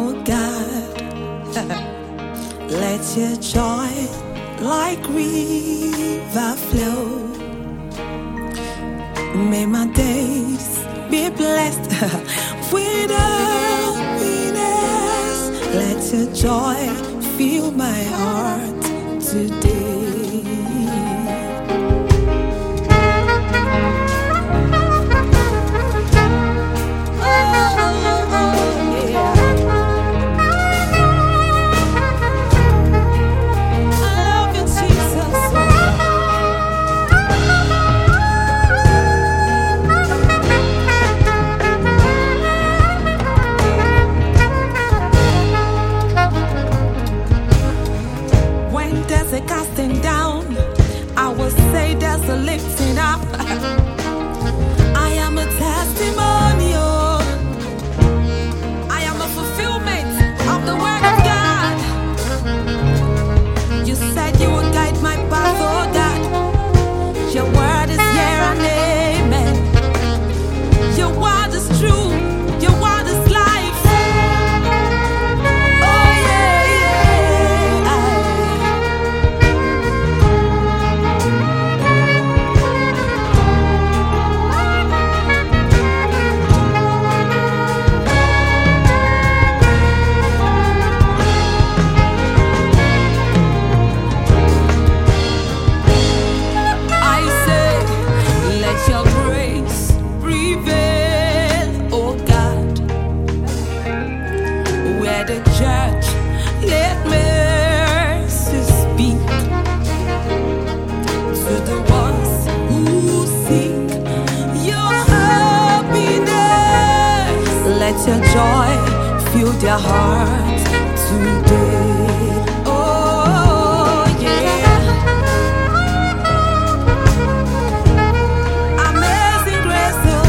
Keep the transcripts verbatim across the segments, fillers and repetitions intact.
oh God, let your joy like river flow. May my days be blessed with happiness. Let your joy fill my heart today. There's a casting down, I will say there's a lifting up. I am a testimony, oh. I am a fulfillment of the word of God. You said you would guide my path, oh God. Your word is here and amen. Your word is true, your word is life. Let your joy fill their hearts today. Oh yeah. Amazing grace, oh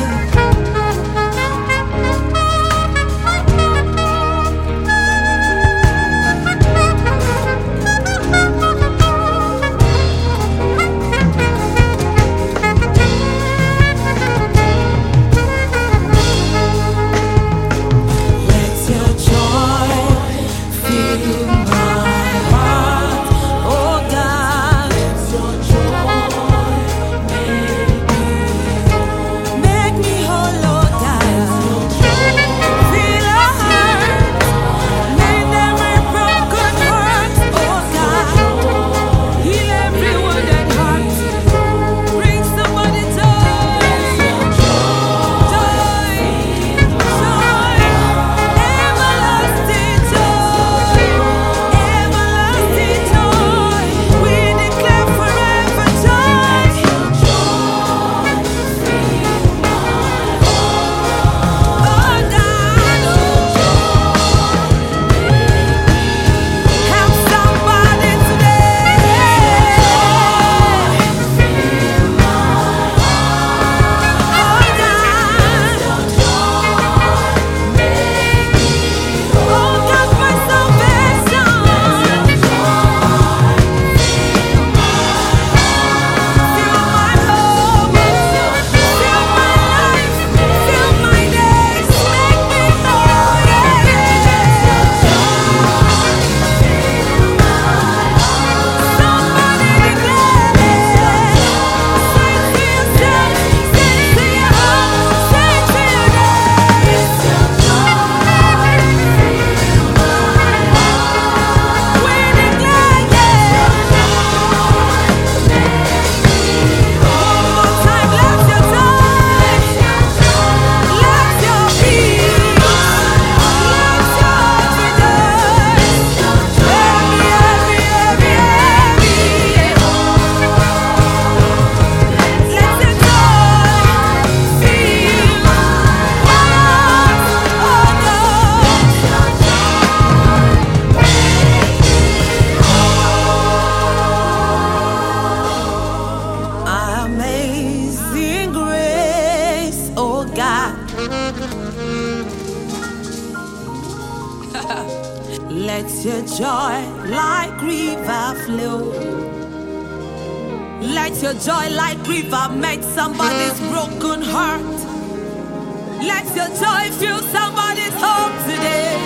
Let your joy like river flow. Let your joy like river melt somebody's broken heart. Let your joy fill somebody's home today.